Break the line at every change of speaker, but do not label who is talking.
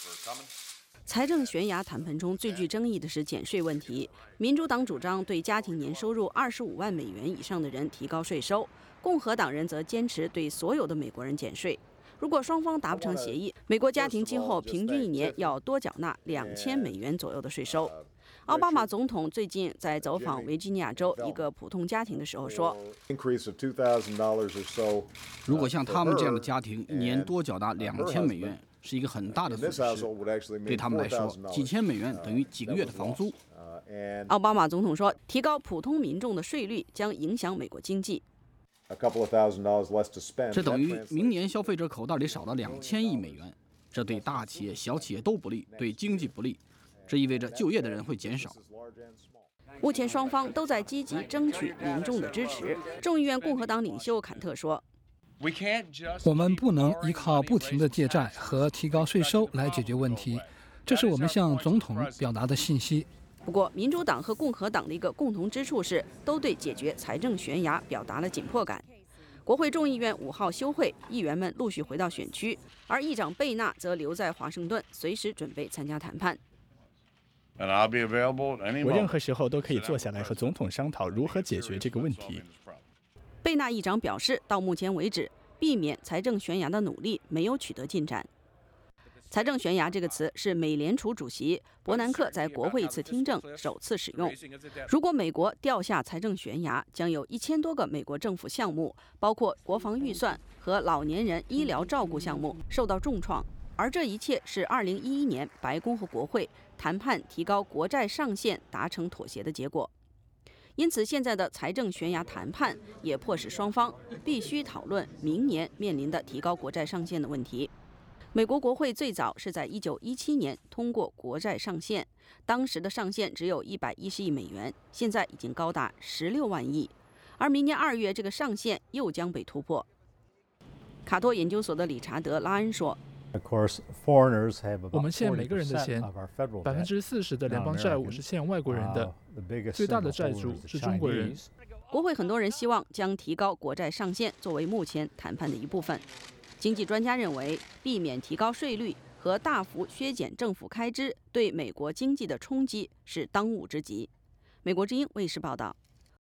财政悬崖谈判中最具争议的是减税问题。民主党主张对家庭年收入25万美元以上的人提高税收，共和党人则坚持对所有的美国人减税。如果双方达不成协议，美国家庭今后平均一年要多缴纳2000美元左右的税收。奥巴马总统最近在走访维吉尼亚州一个普通家庭的时候说，
如果像他们这样的家庭一年多缴纳2000美元，是一个很大的损失。对他们来说，几千美元等于几个月的房租。
奥巴马总统说，提高普通民众的税率将影响美国经济。
这等于明年消费者口袋里少了2000亿美元，这对大企业、小企业都不利，对经济不利。这意味着就业的人会减少。
目前双方都在积极争取民众的支持。众议院共和党领袖坎特说，
我们不能依靠不停的借债和提高税收来解决问题，这是我们向总统表达的信息。
不过，民主党和共和党的一个共同之处是，都对解决财政悬崖表达了紧迫感。国会众议院5号休会，议员们陆续回到选区，而议长贝纳则留在华盛顿，随时准备参加谈判。
我任何时候都可以坐下来和总统商讨如何解决这个问题。
贝纳议长表示，到目前为止，避免财政悬崖的努力没有取得进展。财政悬崖这个词是美联储主席伯南克在国会一次听证首次使用。如果美国掉下财政悬崖，将有1000多个美国政府项目，包括国防预算和老年人医疗照顾项目受到重创。而这一切是2011年白宫和国会谈判提高国债上限达成妥协的结果。因此，现在的财政悬崖谈判也迫使双方必须讨论明年面临的提高国债上限的问题。美国国会最早是在1917年通过国债上限，当时的上限只有110亿美元，现在已经高达16万亿，而明年2月这个上限又将被突破。卡托研究所的理查德·拉恩说，
我们欠每个人的钱，40%的联邦债务是欠外国人的，最大的债主是中国人。
国会很多人希望将提高国债上限作为目前谈判的一部分。经济专家认为，避免提高税率和大幅削减政府开支对美国经济的冲击是当务之急。美国之音卫视报道。